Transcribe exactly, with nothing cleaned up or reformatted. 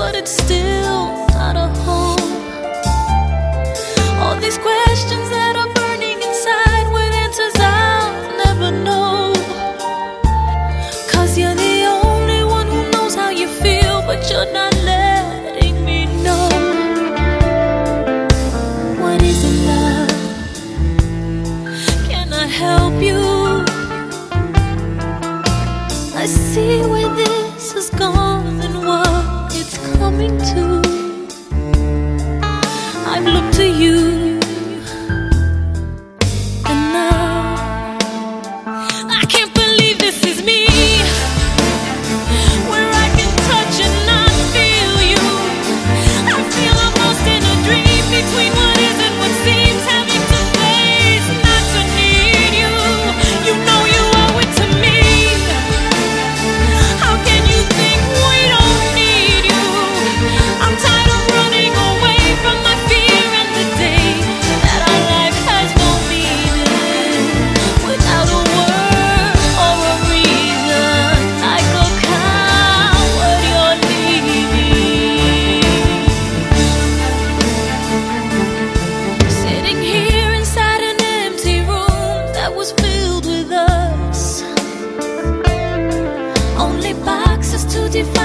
but it's still not a home. All these questions that are burning inside with answers I'll never know. Cause you're the only one who knows how you feel, but you're not letting me know. What is it, love? Can I help you? I see where this has gone and what it's coming to. I've looked to you, and now I can't believe this is me, where I can touch and not feel you. I feel I'm lost in a dream between what is and what seems, having to face not to need you. You know you owe it to me. How can you think we don't need you? I'm tired of running away from my fear and the day that our life has no meaning without a word or a reason. Like a coward, you're leaving. Sitting here inside an empty room that was filled with us, only boxes to define